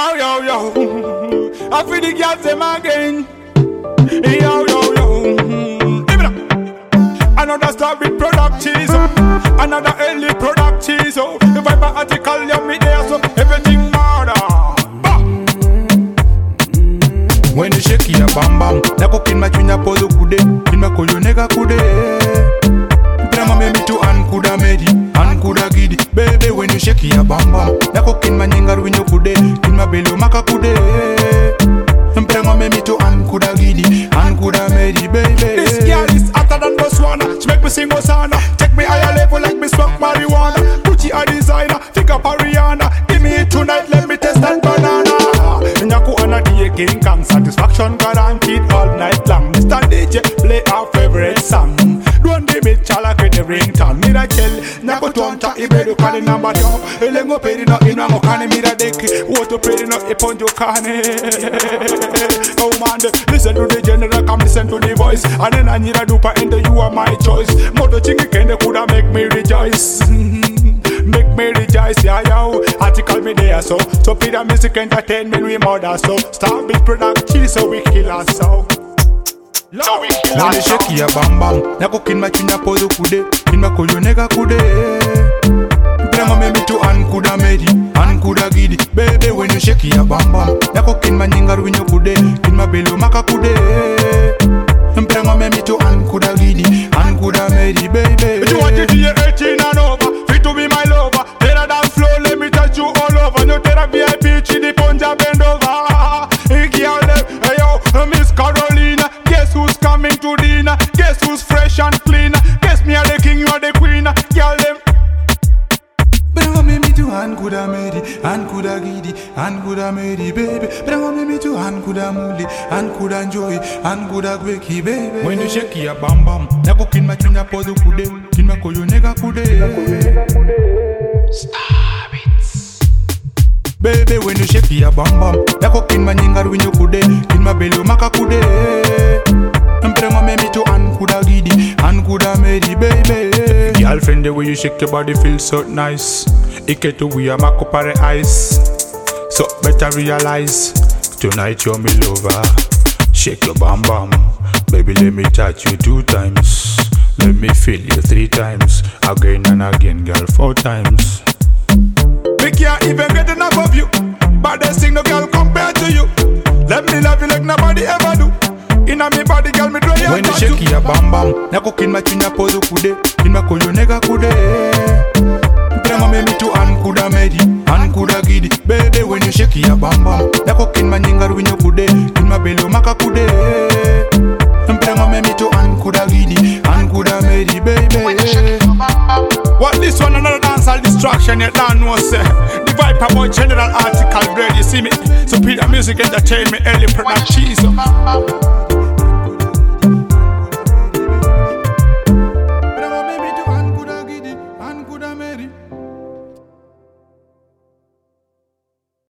Yo, yo, yo. I feel the girls them again. Yo, yo, yo. Give it up. Another star with product cheese. Another early product cheese. If I buy article, you me there, so everything murder. When you shake your bam bam, nako kin machunya polo kude, kin makoyo nega kude. Prema me to an kuda medi, an kuda gidi. Baby, when you shake your bam bam, nako kin manyengar winyo kude, kin mabelo maka kude. Prema me to an kuda gidi, an kuda medi, baby. This girl is hotter than Botswana. She make me sing Hosanna. Take me higher level like me smoke marijuana. Gucci a designer, pick up a Rihanna. Give me it tonight, let me test that banana. Nyaku anadi King Kong, satisfaction guaranteed all night long. Mr. DJ, play our favorite song. Don't give me chala with the ringtone. Mira kill, nyaku tonta ibedu kani number two. Elengo pedi no ina mo kani mira deki. Woto pedi no iponjo kani. Oh man, listen to the general, come listen to the voice. And then I need a duper and you are my choice. Moto chingi kende kuda make me rejoice. Make me rejoice, yeah, yo. Article me there, so Pida Music Entertainment, we murder, so Star Beat Production, so we kill us, so when you shake your bam bam, nako kin machunya polo kude, kin makoyo nega kude. Prema me to an kuda medi, an kuda gidi. Baby, when you shake your bam bam, nako kin manyengar winyo kude, kin mabelo maka kude. Prema me to an kuda gidi, an kuda medi, baby. You want to be 18 and over, fit to be my lover. Better than flow, let me touch you all over. No terra VIP, chidi ponja bend over. Girl, hey yo, Miss Carolina. Guess who's coming to dinner? Guess who's fresh and clean? Guess me are the king, you are the queen. Girl, them. Bring me to an kuda medi, an kuda gidi, an kuda medi, baby. Bring me to an kuda muli, an kuda enjoy, an kuda gweki, baby. When you shake your bam bam, nako kin machunya podo kude, kin makoyo nega kude. Stop it. Baby, when you shake your bam bam, nako kin manyengar winyo kude, kin mabelo maka kude. Bring me to an kuda gidi, an kuda medi, baby. Girlfriend, the way you shake your body feels so nice. Ike to we a mako pare ice. So better realize, tonight you're me lover. Shake your bam bam, baby, let me touch you 2 times. Let me feel you 3 times. Again and again, girl, 4 times. We can't even get enough of you, but there's thing no girl compared to you. Let me love you like nobody ever do. Inna me body, girl, me draw you. When you shake your bam bam, nako kin machunya polo kude, kin makoyo nega kude. Prema me to an kuda medi, an kuda gidi. Baby, when you shake your bam bam, nako kin manyengar winyo kude, kin mabelo maka kude. Prema me to an kuda gidi, an kuda medi, baby. What this one another dancehall distraction you don't know, say. The Viper Boy General Article Grade, you see me. So Pida Music Entertainment, early production.